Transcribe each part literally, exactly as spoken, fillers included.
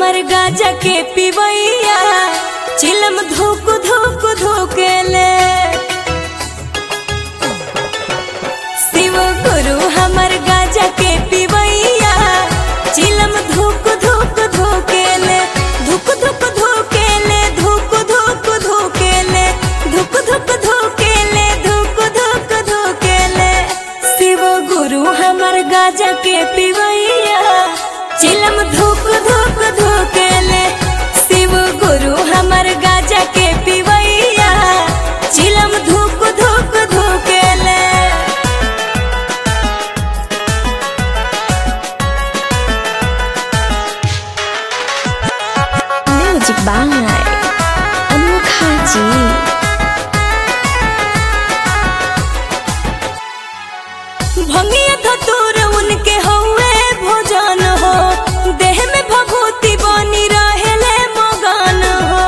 हमर गाजा के पिवैया चिलम धूक धूक धूकेले। शिव गुरु हमर गाजा के पिवैया चिलम धूक धूक धूकेले। धुक धुक धूकेले धुक धुक धूकेले धुक धुक धूकेले धुक धुक धूकेले। शिव गुरु हमर गाजा के पिवैया चिलम धूक धूक धूकेले। शिव गुरु हमर गाजा के पिवैया चिलम धूक धूक धूकेले। म्यूजिक बाय अनोखा जी। भंगिया धतूर उनके हौवे भोजन हो। देह में भभूति बनी रहेले मगन हो।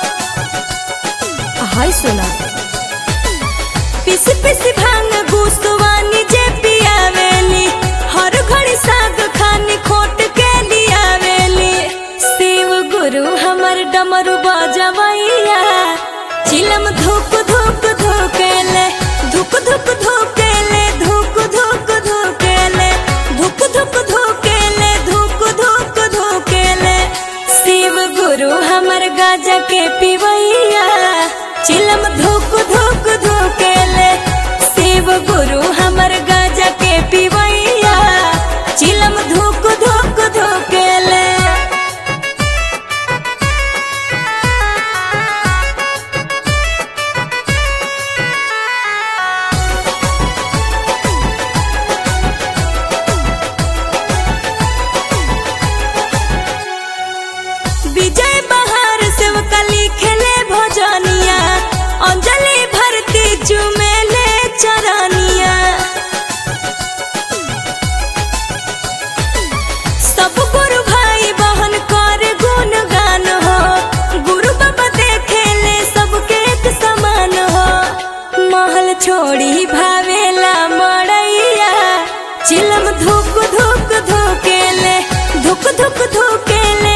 हाय सुना पिस पिस भांग गुसवानी जे पियावेली। हर घड़ी साग खानी खोट के लियावेली। शिव गुरु हमर डमरू बजवैया चिलम धुक धुक धुकेले। धुक धुक धुकेले धुक धुक धुकेले धुक धुक धुकेले धुक धुक धुकेले। शिव गुरु हमर गाजा के पिवैया चिलम धुक धुक धुकेले। शिव गुरु हमर गाजा के पिवैया चिलम धुक धुक धुकेले। विजय बहार सेवका लिखेले भजनिया। अंजलि भरती चुमेले चरनिया। सब गुरु भाई बहन करे गुणगान हो। गुरु बाबा देखेले सबके एक समान हो। महल छोड़ी भावेला मड़ैया चिलम धुक धुक धुकेले। धुक धुक धुकेले